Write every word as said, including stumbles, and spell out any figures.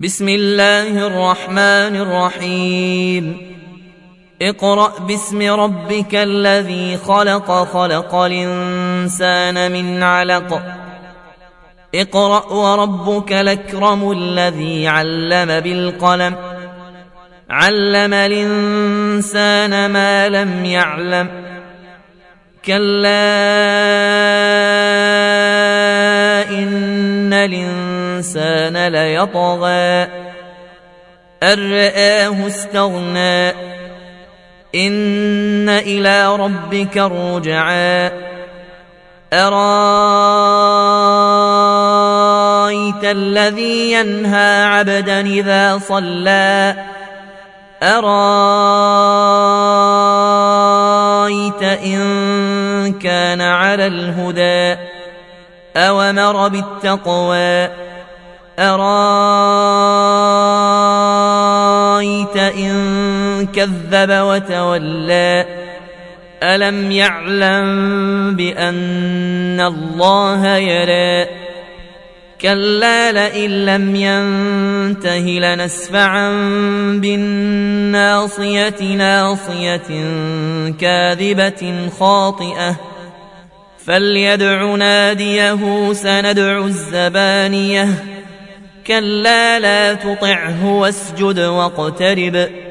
بسم الله الرحمن الرحيم اقرأ باسم ربك الذي خلق خلق الإنسان من علق اقرأ وربك الأكرم الذي علم بالقلم علم الإنسان ما لم يعلم كلا إن الإنسان ليطغى أن رآه استغنى إن إلى ربك الرجعى أرأيت الذي ينهى عبدا إذا صلى أرأيت إن كان على الهدى أوامر بالتقوى أرأيت إن كذب وتولى ألم يعلم بأن الله يرى كلا لئن لم ينته لنسفعا بالناصية ناصية كاذبة خاطئة فليدع ناديه سندع الزبانية كلا لا تطعه واسجد واقترب